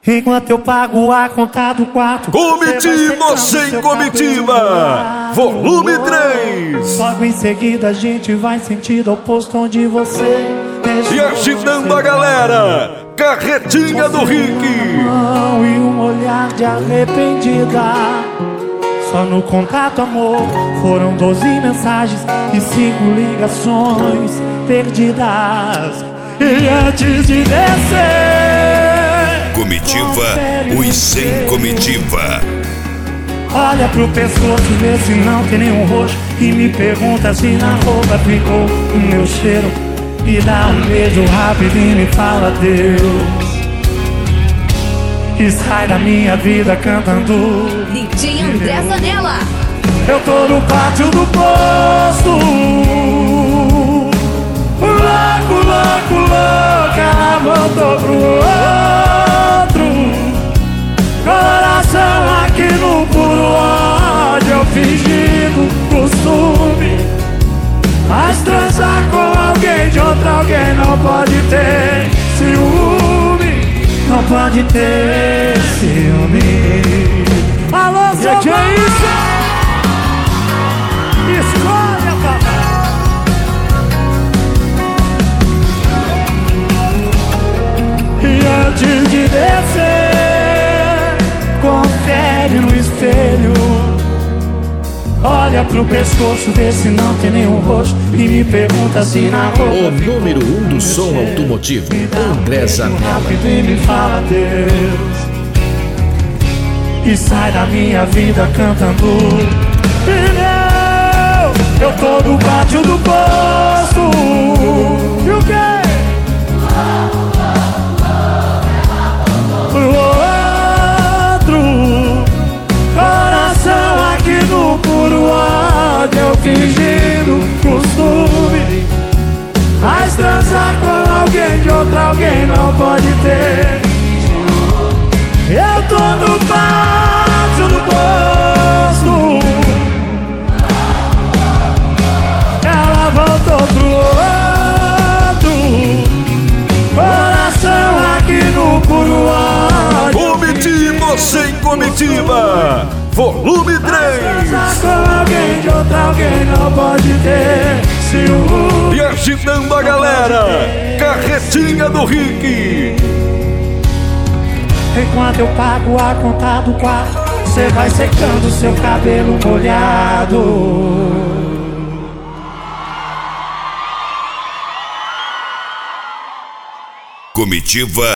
Enquanto eu pago a conta do quarto, Comitiva sem comitiva, volume 3. Logo em seguida a gente vai sentido oposto onde você E agitando a galera, carretinha do Rick. E um olhar de arrependida. Só no contato, amor, foram 12 mensagens e 5 ligações perdidas. E antes de descer, Comitiva, os sem comitiva. olha pro pescoço, vê se não tem nenhum roxo, e me pergunta se na roupa ficou o meu cheiro. E dá um beijo rápido e me fala Deus. E sai da minha vida cantando DJ André Zanella. Eu tô no pátio do posto, louco, louco, louco. Ela voltou pro outro, coração aqui no puro ódio. Eu fingindo costume, mas transar com alguém de outro alguém não pode ter ciúme. Não pode ter ciúme. Alô, seu que é isso? Escolha, papai. E antes de descer, confere no espelho. Olha pro pescoço, vê se não tem nenhum roxo, e me pergunta se na roupa O número 1 do som automotivo, André Zanella. e me fala Deus. E sai da minha vida cantando eu tô no pátio do posto. E o quê? Pro outro, coração aqui no puro ódio. Eu fingindo costume, mas transar com alguém de outro alguém não pode ter. Eu tô no pátio do posto, ela voltou pro outro, coração aqui no puro ódio. Comitiva sem comitiva, volume 3. Transar com alguém de outro alguém não pode ter ciúme. E agitando a galera, carretinha do Rick. Enquanto eu pago a conta do quarto, você vai secando seu cabelo molhado. Comitiva